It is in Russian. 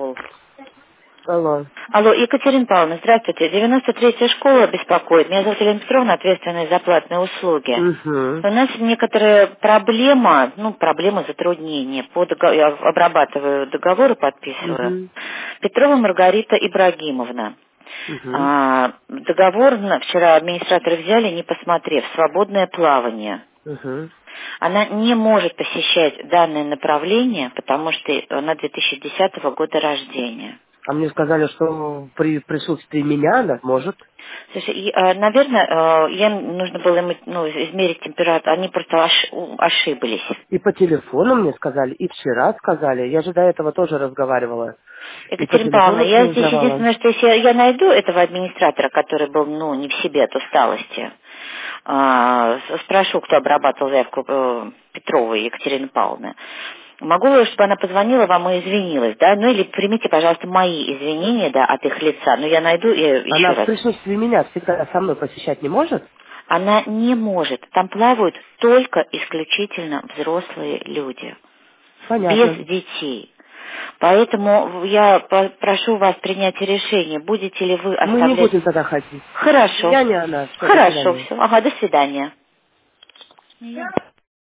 Алло. Алло, Екатерина Павловна, здравствуйте. 93-я школа беспокоит. Меня зовут Елена Петровна, ответственная за платные услуги. Угу. У нас некоторая проблема, затруднения. Я обрабатываю договоры, подписываю. Угу. Петрова Маргарита Ибрагимовна. Угу. Договор вчера администраторы взяли, не посмотрев. Свободное плавание. Угу. Она не может посещать данное направление, потому что она 2010 года рождения. А мне сказали, что при присутствии меня она может. Слушай, наверное, нужно было им, измерить температуру. Они просто ошиблись. И по телефону мне сказали, и вчера сказали. Я же до этого тоже разговаривала. И по Екатерина Павловна, телефону я все здесь узнавала. единственное, что если я найду этого администратора, который был, не в себе от усталости, спрошу, кто обрабатывал заявку Петровой Екатерины Павловны. Могу ли, чтобы она позвонила вам и извинилась, да? Ну или примите, пожалуйста, мои извинения, да, от их лица. Но я найду еще Она в раз. присутствии меня всегда со мной посещать не может? Она не может. Там плавают только исключительно взрослые люди, без Понятно. детей. Поэтому я прошу вас принять решение, будете ли вы Мы не оставлять... будем тогда ходить. Хорошо. Я не она. Все, до Хорошо, свидания. все. Ага, до свидания.